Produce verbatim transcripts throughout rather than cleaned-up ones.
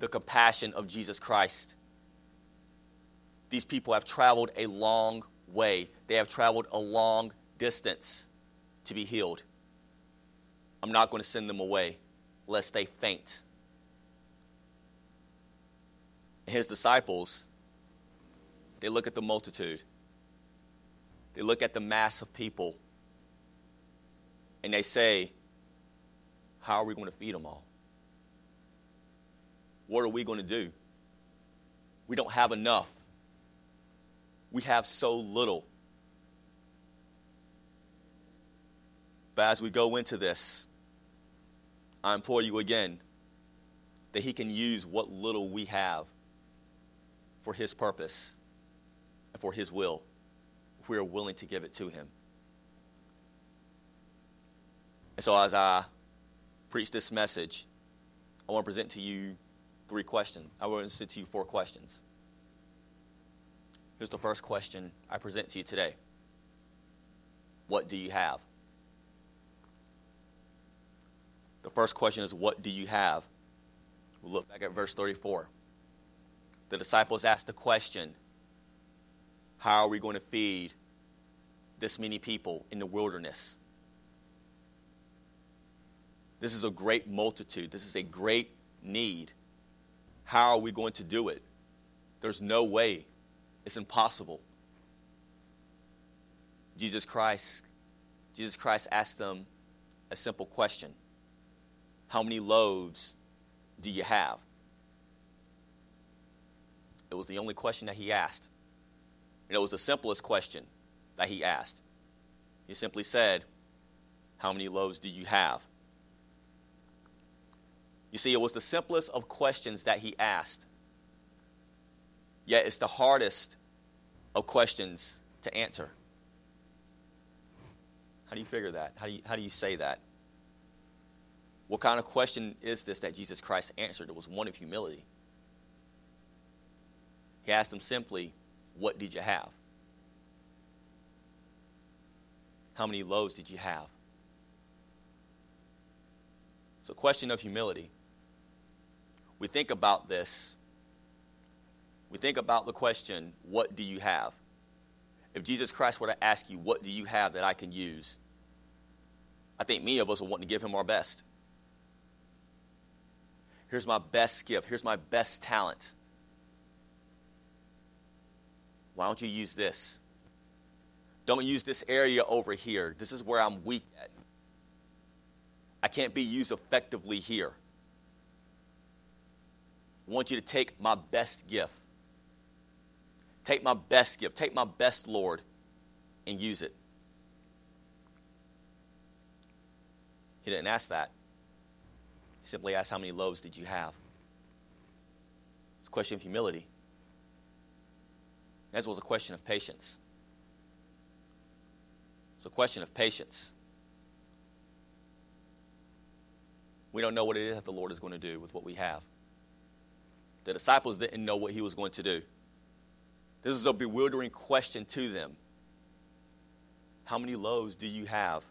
the compassion of Jesus Christ. These people have traveled a long way. They have traveled a long distance to be healed. I'm not going to send them away lest they faint. His disciples, they look at the multitude. They look at the mass of people. And they say, how are we going to feed them all? What are we going to do? We don't have enough. We have so little. But as we go into this, I implore you again that he can use what little we have for his purpose and for his will, if we are willing to give it to him. And so as I preach this message, I want to present to you three questions. I want to present to you four questions. Here's the first question I present to you today. What do you have? The first question is, what do you have? We'll look back at verse thirty-four. The disciples asked the question, how are we going to feed this many people in the wilderness? This is a great multitude. This is a great need. How are we going to do it? There's no way. It's impossible. Jesus Christ, Jesus Christ asked them a simple question. How many loaves do you have? It was the only question that he asked. And it was the simplest question that he asked. He simply said, how many loaves do you have? You see, it was the simplest of questions that he asked. Yet it's the hardest of questions to answer. How do you figure that? How do you, how do you say that? What kind of question is this that Jesus Christ answered? It was one of humility. He asked them simply, what did you have? How many loaves did you have? It's a question of humility. We think about this. We think about the question, what do you have? If Jesus Christ were to ask you, what do you have that I can use? I think many of us will want to give him our best. Here's my best gift. Here's my best talent. Why don't you use this? Don't use this area over here. This is where I'm weak at. I can't be used effectively here. I want you to take my best gift. Take my best gift. Take my best, Lord, and use it. He didn't ask that. He simply asked, how many loaves did you have? It's a question of humility. As well as a question of patience. It's a question of patience. We don't know what it is that the Lord is going to do with what we have. The disciples didn't know what he was going to do. This is a bewildering question to them. How many loaves do you have?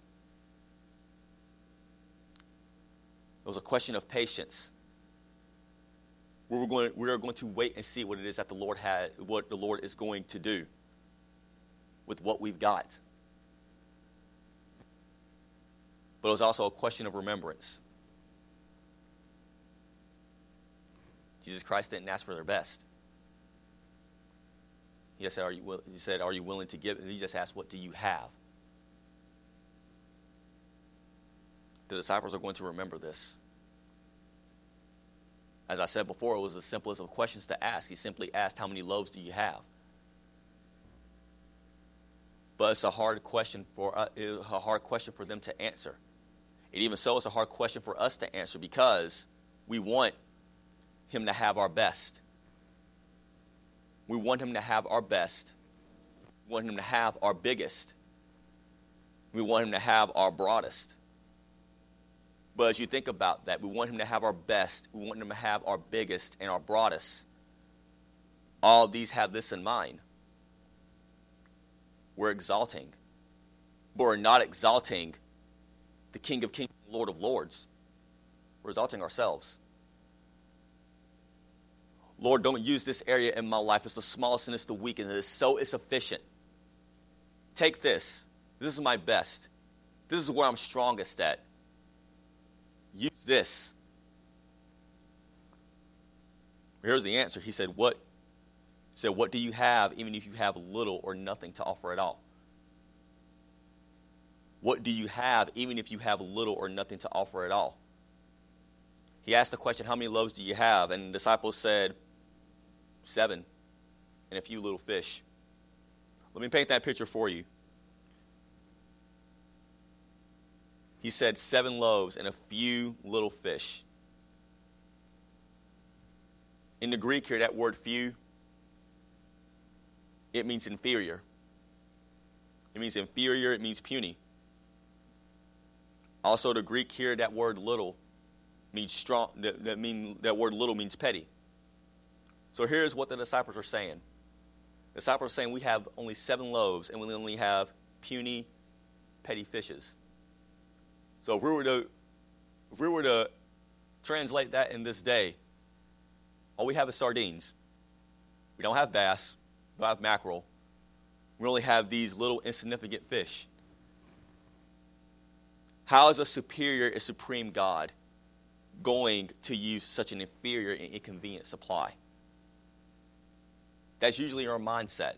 It was a question of patience. We were going, we are going to wait and see what it is that the Lord had, what the Lord is going to do with what we've got. But it was also a question of remembrance. Jesus Christ didn't ask for their best. He just said, "Are you?" He said, "Are you willing to give?" He just asked, "What do you have?" The disciples are going to remember this. As I said before, it was the simplest of questions to ask. He simply asked, "How many loaves do you have?" But it's a hard question for uh, a hard question for them to answer. And even so, it's a hard question for us to answer because we want him to have our best. We want him to have our best. We want him to have our biggest. We want him to have our broadest. But as you think about that, we want him to have our best. We want him to have our biggest and our broadest. All of these have this in mind. We're exalting. But we're not exalting the King of Kings and Lord of Lords. We're exalting ourselves. Lord, don't use this area in my life. It's the smallest and it's the weakest, and it's so insufficient. Take this. This is my best. This is where I'm strongest at. Use this. Here's the answer. He said, what? He said, what do you have, even if you have little or nothing to offer at all? What do you have, even if you have little or nothing to offer at all? He asked the question, how many loaves do you have? And the disciples said, seven, and a few little fish. Let me paint that picture for you. He said seven loaves and a few little fish. In the Greek here, that word few, it means inferior. It means inferior, it means puny. Also, the Greek here, that word little means strong. That, that mean that word little means petty. So here's what the disciples are saying. The disciples are saying we have only seven loaves and we only have puny, petty fishes. So if we were to, if we were to translate that in this day, all we have is sardines. We don't have bass. We don't have mackerel. We only have these little insignificant fish. How is a superior and supreme God going to use such an inferior and inconvenient supply? That's usually our mindset.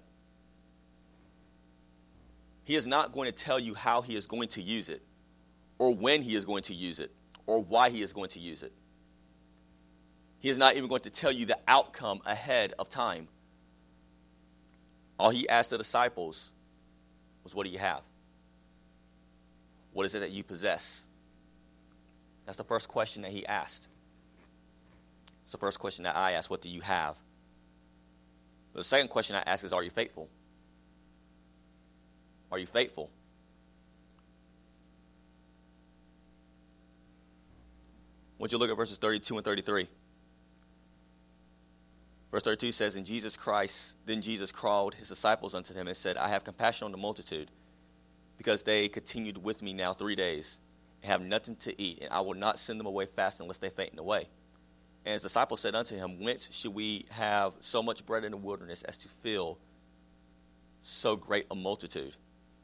He is not going to tell you how he is going to use it, or when he is going to use it, or why he is going to use it. He is not even going to tell you the outcome ahead of time. All he asked the disciples was, what do you have? What is it that you possess? That's the first question that he asked. It's the first question that I asked, what do you have? The second question I ask is, are you faithful? Are you faithful? I want you to look at verses thirty-two and thirty-three. Verse thirty-two says, And Jesus Christ, then Jesus called his disciples unto him and said, I have compassion on the multitude, because they continued with me now three days, and have nothing to eat, and I will not send them away fasting, lest they faint in the way. And his disciples said unto him, Whence should we have so much bread in the wilderness as to fill so great a multitude?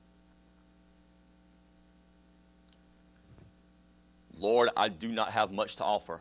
Lord, I do not have much to offer.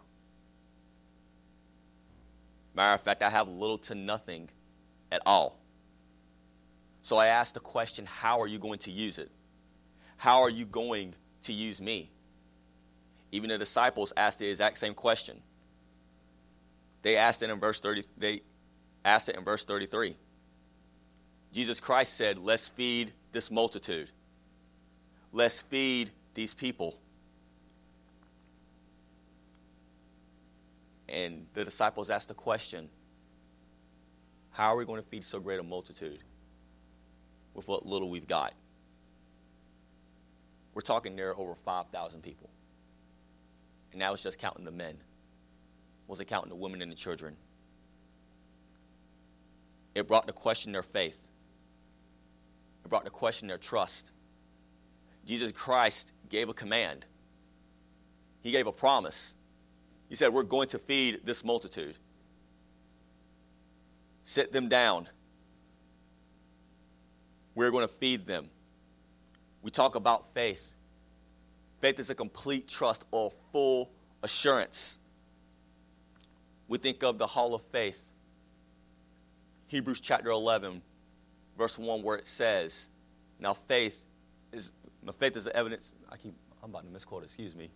Matter of fact, I have little to nothing at all. So I asked the question, how are you going to use it? How are you going to use me? Even the disciples asked the exact same question. They asked it in verse thirty. They asked it in verse thirty-three. Jesus Christ said, let's feed this multitude. Let's feed these people. And the disciples asked the question, how are we going to feed so great a multitude with what little we've got? We're talking there are over five thousand people. And now it's just counting the men. Was it counting the women and the children? It brought to question their faith. It brought to question their trust. Jesus Christ gave a command. He gave a promise. He said, we're going to feed this multitude. Sit them down. We're going to feed them. We talk about faith. Faith is a complete trust or full assurance. We think of the hall of faith. Hebrews chapter eleven, verse one, where it says, now faith is, now faith is the evidence. I keep, I'm about to misquote, excuse me.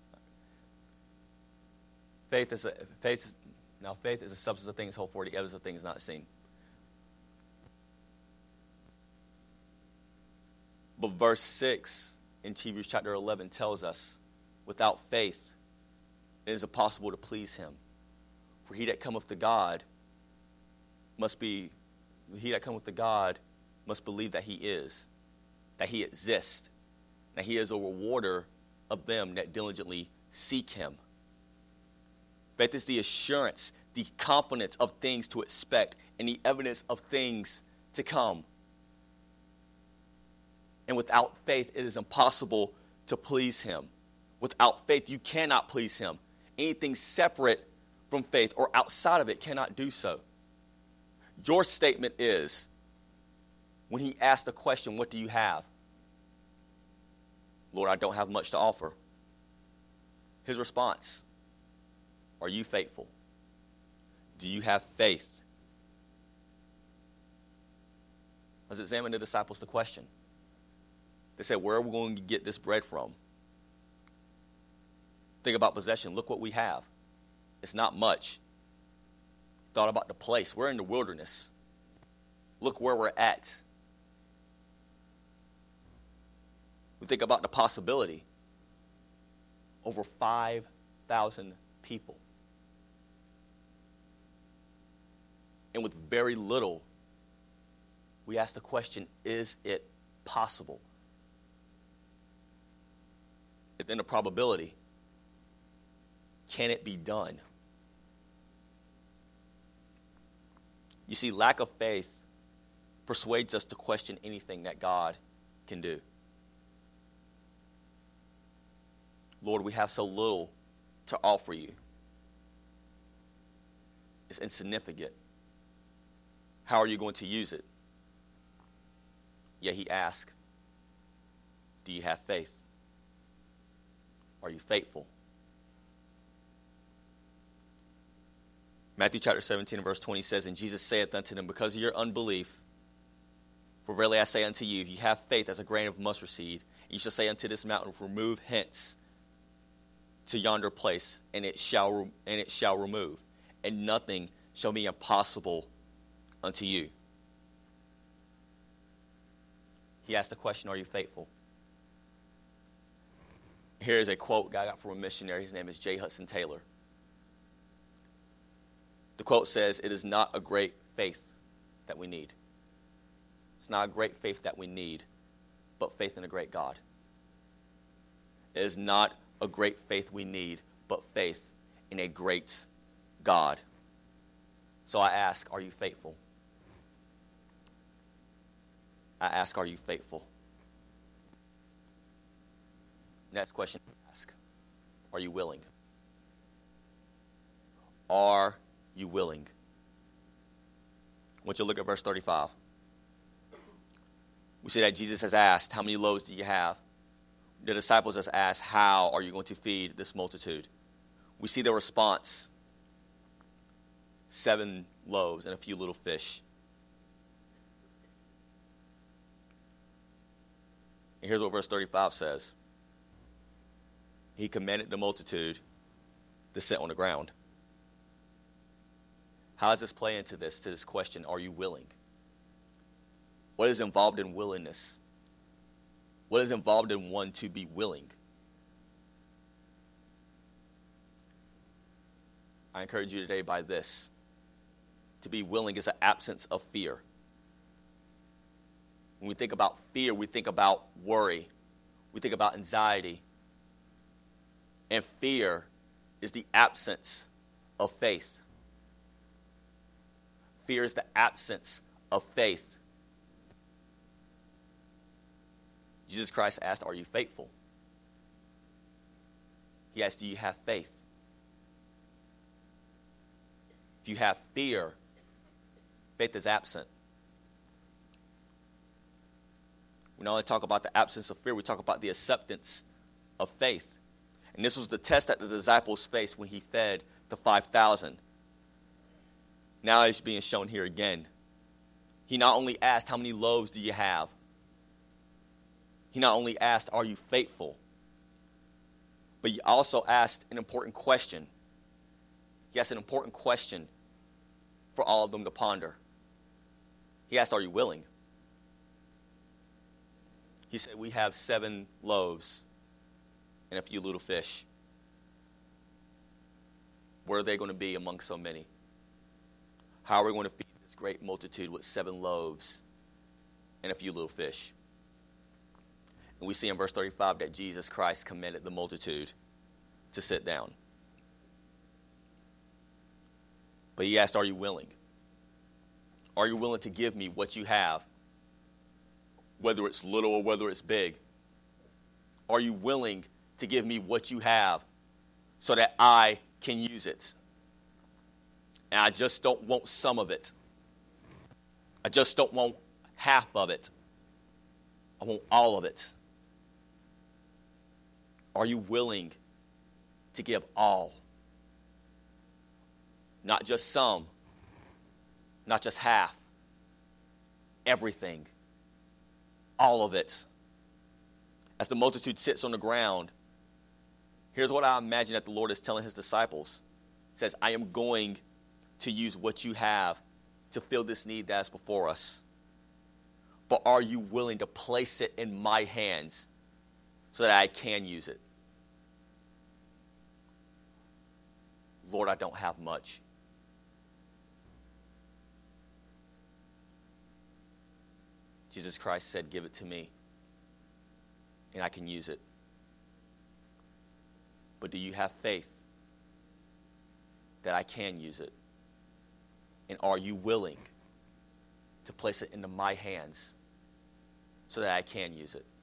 Faith is a, faith is, now faith is the substance of things hoped for, the evidence of things not seen. But verse six in Hebrews chapter eleven tells us, without faith, it is impossible to please him. For he that cometh to God must be, he that cometh to God must believe that he is, that he exists, that he is a rewarder of them that diligently seek him. Faith is the assurance, the confidence of things to expect, and the evidence of things to come. And without faith, it is impossible to please him. Without faith, you cannot please him. Anything separate from faith or outside of it cannot do so. Your statement is, when he asked the question, what do you have? Lord, I don't have much to offer. His response, are you faithful? Do you have faith? Let's examine the disciples the question. They said, where are we going to get this bread from? Think about possession. Look what we have. It's not much. Thought about the place. We're in the wilderness. Look where we're at. We think about the possibility. Over five thousand people. And with very little, we ask the question, is it possible? And then the probability, can it be done? You see, lack of faith persuades us to question anything that God can do. Lord, we have so little to offer you. It's insignificant. How are you going to use it? Yet he asks, do you have faith? Are you faithful? Matthew chapter seventeen and verse twenty says, and Jesus saith unto them, because of your unbelief, for verily I say unto you, if you have faith as a grain of mustard seed, you shall say unto this mountain, remove hence to yonder place, and it shall and it shall remove, and nothing shall be impossible unto you. He asked the question, are you faithful? Here is a quote I got from a missionary. His name is J. Hudson Taylor. The quote says, it is not a great faith that we need. It's not a great faith that we need, but faith in a great God. It is not a great faith we need, but faith in a great God. So I ask, are you faithful? I ask, are you faithful? Next question I ask, are you willing? Are you willing? I want you to look at verse thirty-five. We see that Jesus has asked, how many loaves do you have? The disciples has asked, how are you going to feed this multitude? We see the response, seven loaves and a few little fish. And here's what verse thirty-five says. He commanded the multitude to sit on the ground. How does this play into this, to this question, are you willing? What is involved in willingness? What is involved in one to be willing? I encourage you today by this. To be willing is an absence of fear. When we think about fear, we think about worry. We think about anxiety. And fear is the absence of faith. Fear is the absence of faith. Jesus Christ asked, are you faithful? He asked, do you have faith? If you have fear, faith is absent. We not only talk about the absence of fear, we talk about the acceptance of faith. And this was the test that the disciples faced when he fed the five thousand. Now it's being shown here again. He not only asked, how many loaves do you have? He not only asked, are you faithful? But he also asked an important question. He asked an important question for all of them to ponder. He asked, are you willing? He said, we have seven loaves and a few little fish. Where are they going to be among so many? How are we going to feed this great multitude with seven loaves and a few little fish? And we see in verse thirty-five that Jesus Christ commanded the multitude to sit down. But he asked, are you willing? Are you willing to give me what you have? Whether it's little or whether it's big. Are you willing to give me what you have so that I can use it? And I just don't want some of it. I just don't want half of it. I want all of it. Are you willing to give all? Not just some, not just half, everything, all of it. As the multitude sits on the ground, here's what I imagine that the Lord is telling his disciples. He says, I am going to use what you have to fill this need that's before us. But are you willing to place it in my hands so that I can use it? Lord, I don't have much. Jesus Christ said, give it to me, and I can use it. But do you have faith that I can use it? And are you willing to place it into my hands so that I can use it?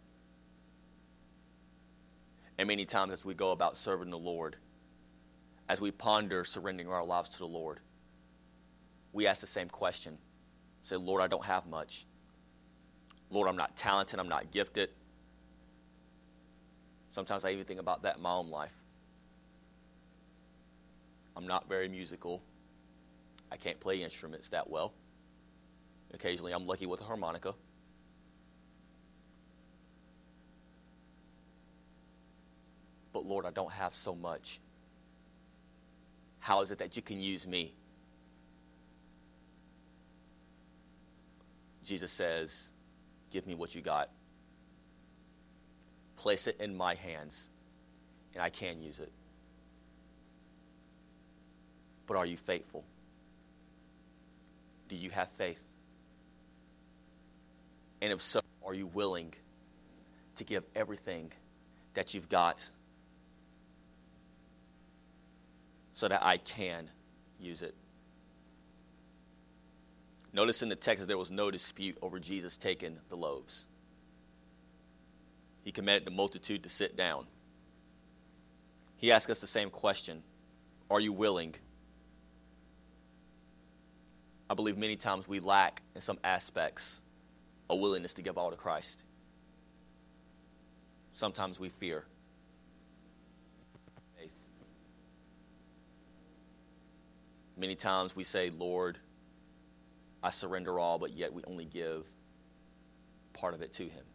And many times as we go about serving the Lord, as we ponder surrendering our lives to the Lord, we ask the same question. Say, Lord, I don't have much. Lord, I'm not talented. I'm not gifted. Sometimes I even think about that in my own life. I'm not very musical. I can't play instruments that well. Occasionally I'm lucky with a harmonica. But Lord, I don't have so much. How is it that you can use me? Jesus says, give me what you got. Place it in my hands, and I can use it. But are you faithful? Do you have faith? And if so, are you willing to give everything that you've got so that I can use it? Notice in the text that there was no dispute over Jesus taking the loaves. He commanded the multitude to sit down. He asked us the same question. Are you willing? I believe many times we lack in some aspects a willingness to give all to Christ. Sometimes we fear. Faith. Many times we say, Lord, I surrender all, but yet we only give part of it to him.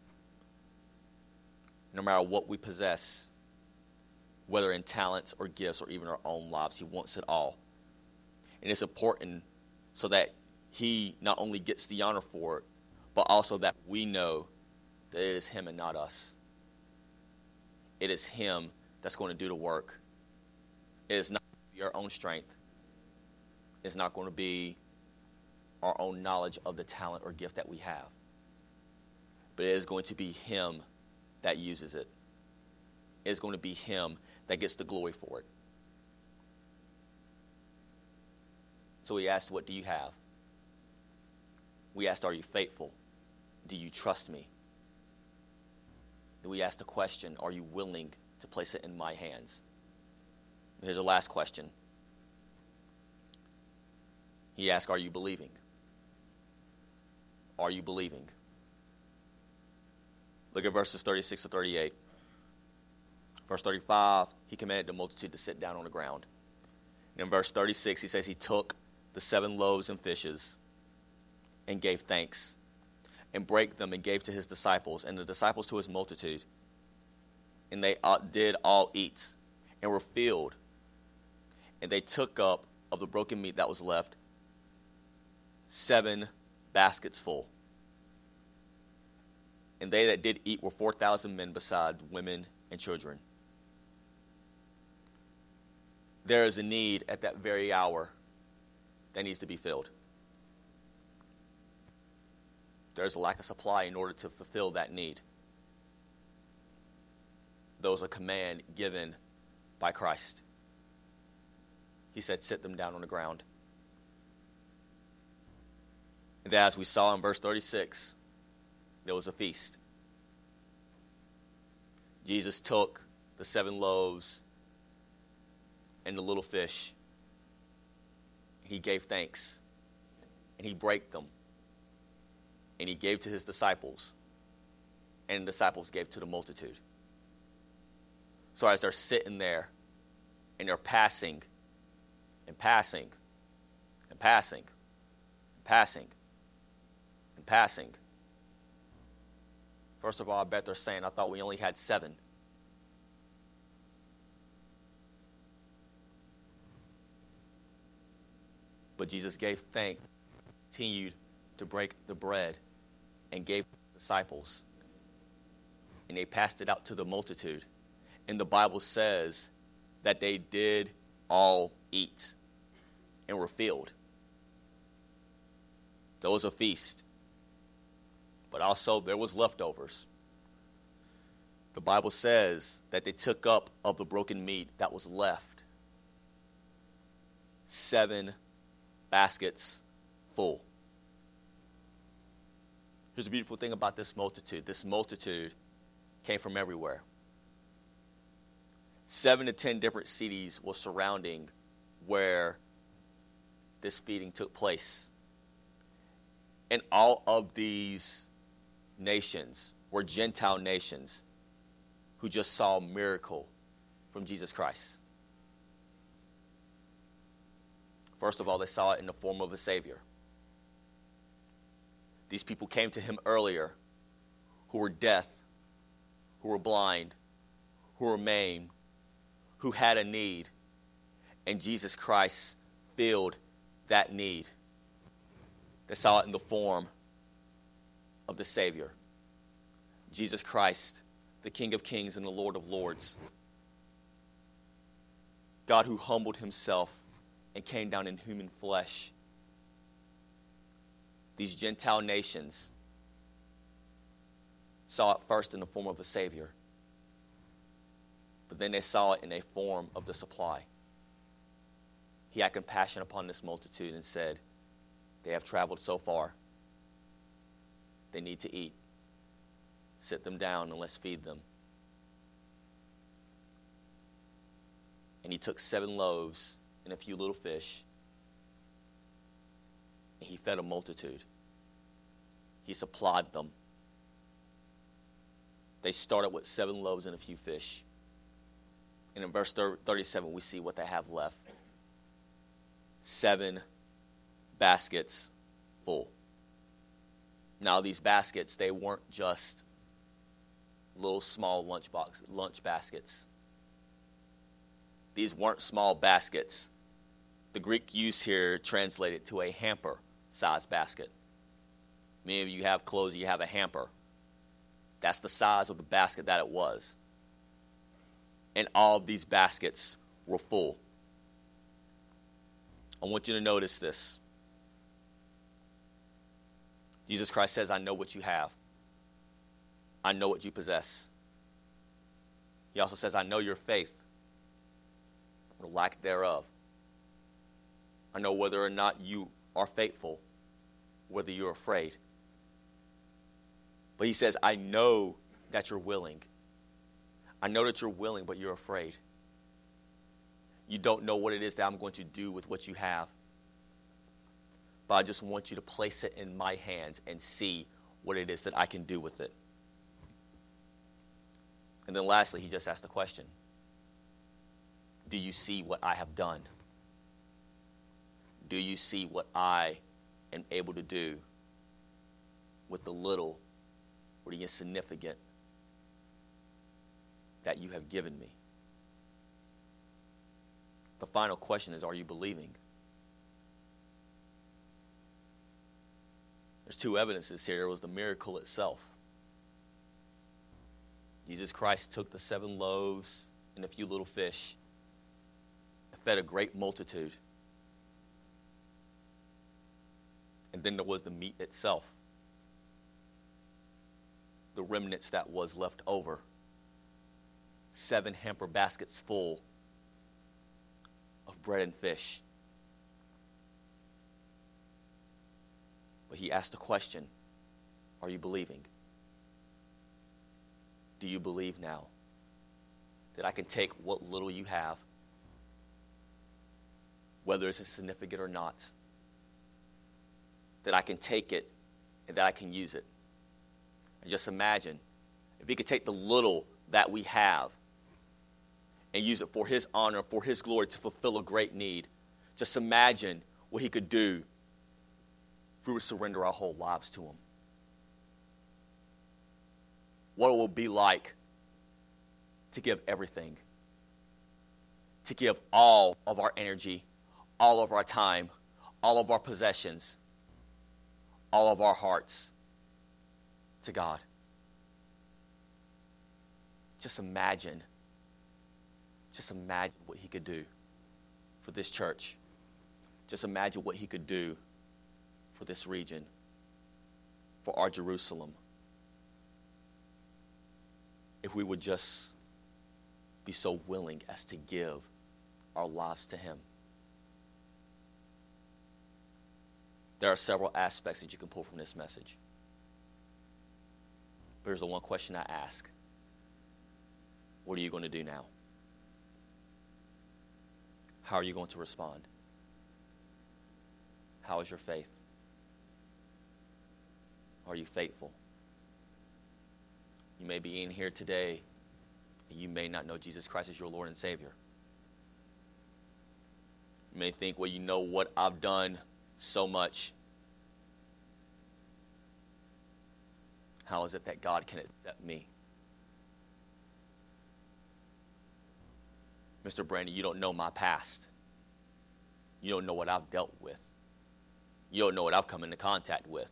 No matter what we possess, whether in talents or gifts or even our own lives, he wants it all. And it's important so that he not only gets the honor for it, but also that we know that it is him and not us. It is him that's going to do the work. It is not going to be our own strength. It's not going to be our own knowledge of the talent or gift that we have. But it is going to be him that uses it. It is going to be him that gets the glory for it. So he asked, what do you have? We asked, are you faithful? Do you trust me? Then we asked the question, are you willing to place it in my hands? Here's the last question. He asked, are you believing? Are you believing? Look at verses thirty-six to thirty-eight. Verse thirty-five, he commanded the multitude to sit down on the ground. And in verse thirty-six, he says he took the seven loaves and fishes and gave thanks and brake them and gave to his disciples and the disciples to his multitude. And they did all eat and were filled. And they took up of the broken meat that was left seven baskets full. And they that did eat were four thousand men besides women and children. There is a need at that very hour that needs to be filled. There's a lack of supply in order to fulfill that need. There was a command given by Christ. He said, sit them down on the ground. And as we saw in verse thirty-six, there was a feast. Jesus took the seven loaves and the little fish. He gave thanks, and he brake them, and he gave to his disciples, and the disciples gave to the multitude. So as they're sitting there, and they're passing, and passing, and passing, and passing, and passing. First of all, I bet they're saying, I thought we only had seven. But Jesus gave thanks, continued to break the bread, and gave the disciples. And they passed it out to the multitude. And the Bible says that they did all eat and were filled. There was a feast. But also there was leftovers. The Bible says that they took up of the broken meat that was left seven baskets full. Here's the beautiful thing about this multitude. This multitude came from everywhere. Seven to ten different cities were surrounding where this feeding took place. And all of these nations were Gentile nations who just saw a miracle from Jesus Christ. First of all, they saw it in the form of a Savior. These people came to him earlier who were deaf, who were blind, who were maimed, who had a need, and Jesus Christ filled that need. They saw it in the form of the Savior, Jesus Christ, the King of Kings and the Lord of Lords. God who humbled himself and came down in human flesh. These Gentile nations saw it first in the form of a Savior, but then they saw it in a form of the supply. He had compassion upon this multitude and said, they have traveled so far. They need to eat. Sit them down and let's feed them. And he took seven loaves and a few little fish, and he fed a multitude. He supplied them. They started with seven loaves and a few fish. And in verse thirty-seven, we see what they have left. Seven baskets full. Now, these baskets, they weren't just little small lunch box, lunch baskets. These weren't small baskets. The Greek use here translated to a hamper-sized basket. Many of you have clothes, you have a hamper. That's the size of the basket that it was. And all of these baskets were full. I want you to notice this. Jesus Christ says, I know what you have. I know what you possess. He also says, I know your faith, or lack thereof. I know whether or not you are faithful, whether you're afraid. But he says, I know that you're willing. I know that you're willing, but you're afraid. You don't know what it is that I'm going to do with what you have. But I just want you to place it in my hands and see what it is that I can do with it. And then lastly, he just asked the question, do you see what I have done? Do you see what I am able to do with the little or the insignificant that you have given me? The final question is, are you believing? There's two evidences here. There was the miracle itself. Jesus Christ took the seven loaves and a few little fish and fed a great multitude. And then there was the meat itself, the remnants that was left over. Seven hamper baskets full of bread and fish. But he asked the question, are you believing? Do you believe now that I can take what little you have, whether it's significant or not, that I can take it and that I can use it. And just imagine if he could take the little that we have and use it for his honor, for his glory, to fulfill a great need. Just imagine what he could do if we would surrender our whole lives to him. What it will be like to give everything, to give all of our energy, all of our time, all of our possessions, all of our hearts to God. Just imagine, just imagine what he could do for this church. Just imagine what he could do for this region, for our Jerusalem, if we would just be so willing as to give our lives to him. There are several aspects that you can pull from this message. But here's the one question I ask. What are you going to do now? How are you going to respond? How is your faith? Are you faithful? You may be in here today and you may not know Jesus Christ as your Lord and Savior. You may think, well, you know what, I've done so much. How is it that God can accept me? Mister Brandon, you don't know my past. You don't know what I've dealt with. You don't know what I've come into contact with.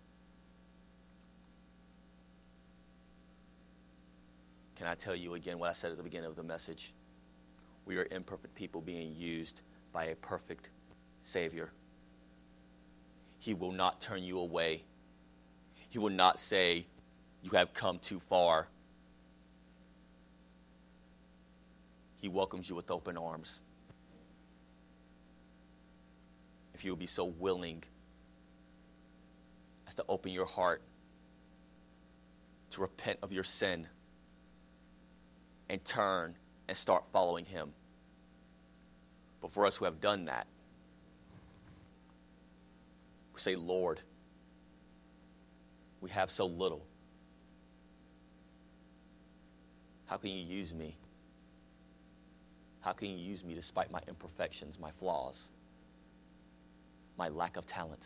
Can I tell you again what I said at the beginning of the message? We are imperfect people being used by a perfect Savior. He will not turn you away. He will not say, you have come too far. He welcomes you with open arms. If you will be so willing as to open your heart to repent of your sin and turn and start following him. But for us who have done that, we say, Lord, we have so little. How can you use me? How can you use me despite my imperfections, my flaws, my lack of talent?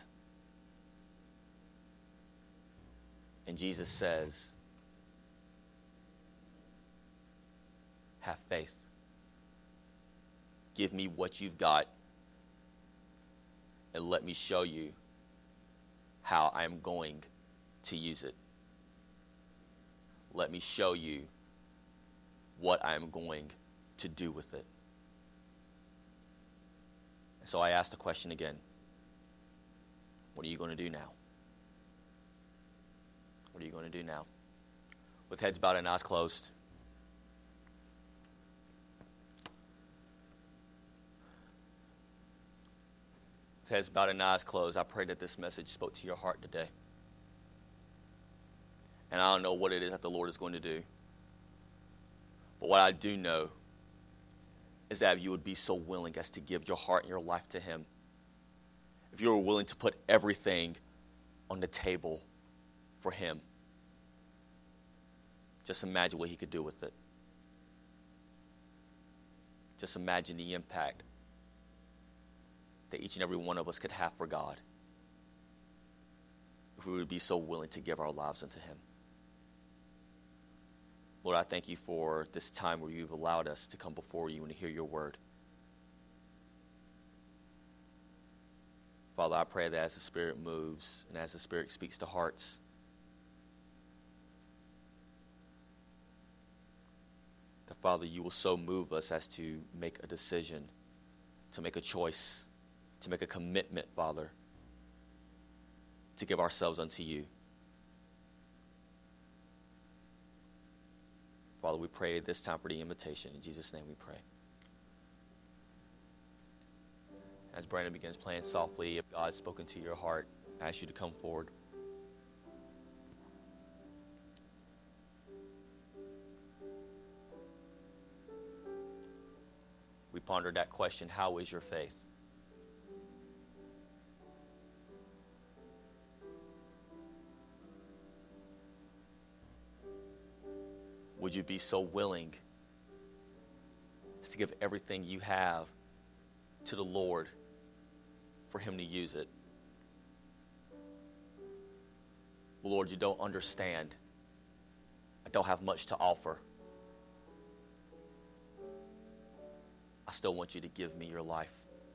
And Jesus says, have faith. Give me what you've got and let me show you how I'm going to use it. Let me show you what I'm going to do with it. And so I ask the question again. What are you going to do now? What are you going to do now? With heads bowed and eyes closed. With heads bowed and eyes closed, I pray that this message spoke to your heart today. And I don't know what it is that the Lord is going to do. But what I do know is that if you would be so willing as to give your heart and your life to him, if you were willing to put everything on the table for him, just imagine what he could do with it. Just imagine the impact that each and every one of us could have for God if we would be so willing to give our lives unto him. Lord, I thank you for this time where you've allowed us to come before you and to hear your word. Father, I pray that as the Spirit moves and as the Spirit speaks to hearts, that, Father, you will so move us as to make a decision, to make a choice, to make a commitment, Father, to give ourselves unto you. Father, we pray this time for the invitation. In Jesus' name we pray. As Brandon begins playing softly, if God has spoken to your heart, I ask you to come forward. We pondered that question, how is your faith? would you be so willing to give everything you have to the Lord for him to use it? Well, Lord, you don't understand. I don't have much to offer. I still want you to give me your life.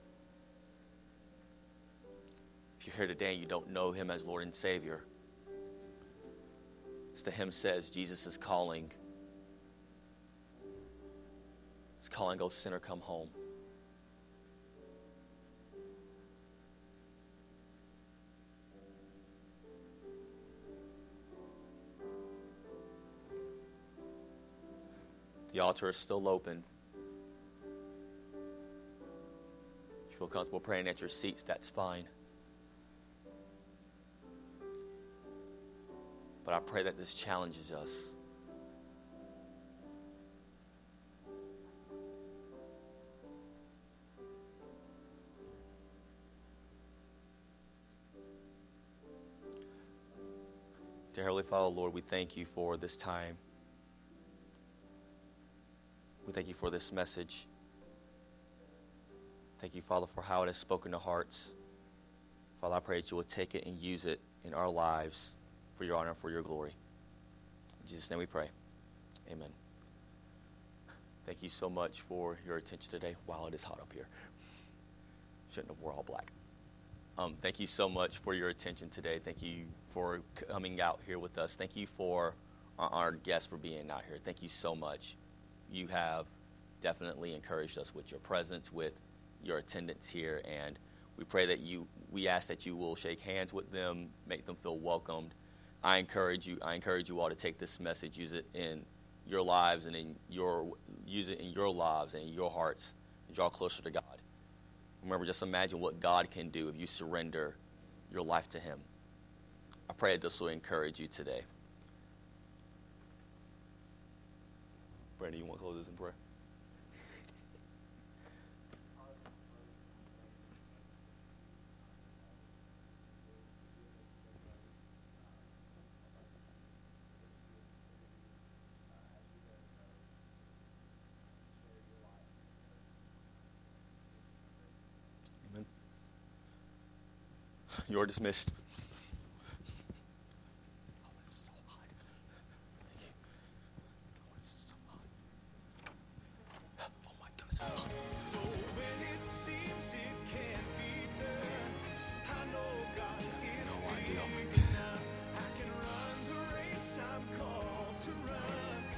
If you're here today and you don't know him as Lord and Savior, as the hymn says, Jesus is calling. He's calling, "Go sinner, come home." The altar is still open. If you feel comfortable praying at your seats, that's fine. But I pray that this challenges us. Dear Heavenly Father, Lord, we thank you for this time. We thank you for this message. Thank you, Father, for how it has spoken to hearts. Father, I pray that you will take it and use it in our lives for your honor and for your glory. In Jesus' name we pray. Amen. Thank you so much for your attention today. Wow, it is hot up here. Shouldn't have wore all black. Um, thank you so much for your attention today. Thank you for coming out here with us. Thank you for our, our guests for being out here. Thank you so much. You have definitely encouraged us with your presence, with your attendance here, and we pray that you, we ask that you will shake hands with them, make them feel welcomed. I encourage you, I encourage you all to take this message, use it in your lives and in your, use it in your lives and in your hearts, and draw closer to God. Remember, just imagine what God can do if you surrender your life to him. I pray that this will encourage you today. Brandon, you want to close this in prayer? Amen. You're dismissed.